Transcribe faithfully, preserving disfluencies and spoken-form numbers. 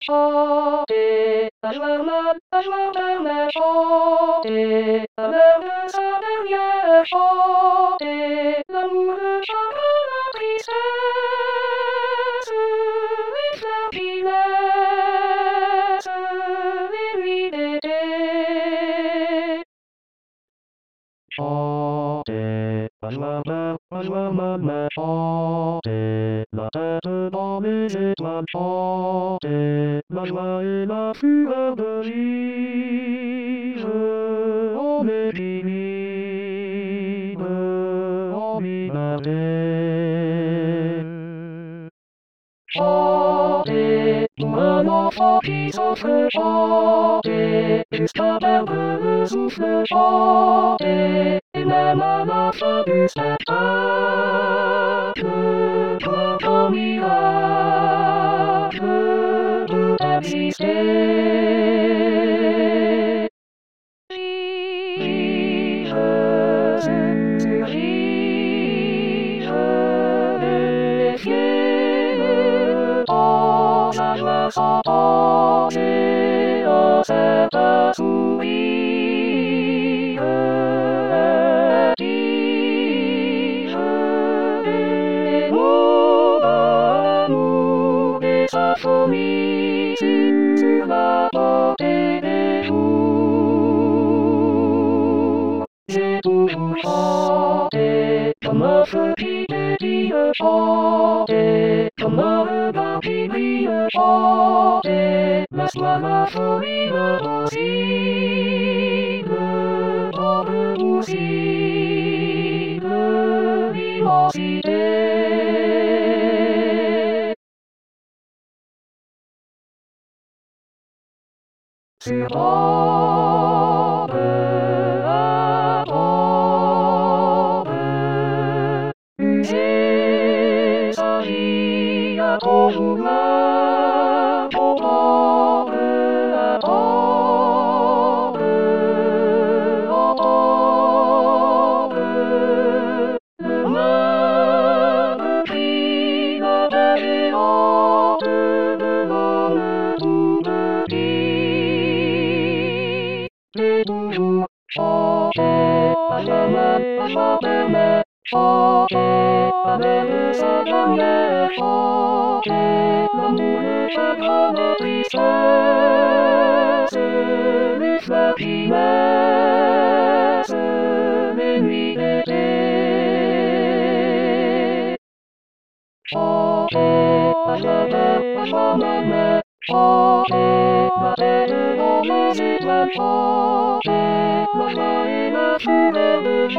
Chantez, la joie, la, la joie éternelle, chantez, la mer de sa dernière, chantez, l'amour, le chagrin, la tristesse, les fleurs qui naissent, les nuits d'été. Chantez, la joie pleure, la joie m'amène, chantez, la tête dans les étoiles, chantez, la joie et la fureur de vivre, on est libre, en liberté. Chantez, pour un enfant qui souffre, chantez, jusqu'à perdre le souffle, chantez, et même à la fin du spectacle, croire qu'un miracle peut exister. Vivre sur vivre, défier le temps, la joie sans penser, un certain sourire, dire des mots d'amour, des symphonies sur la portée des jours. J'ai toujours chanté, comme un feu qui pétille, chanté, comme un regard qui brille, chanté, laisse-moi la folie, l'impossible, dans le possible, l'immensité. Sur tombe à tombe, usée s'agit à toujours là, tombe à tombe, en tombe, le moindre cri, la paix géante de l'homme tout petit. J'ai toujours chanté, la joie, la joie éternelle, chanté, la mer de sa dernière, chanté, l'amour, le chagrin, la tristesse, les fleurs qui naissent, les nuits d'été. Chantez, la joie, la joie m'amène, chantez, la tête dans les étoiles, chantez, la joie et la fureur de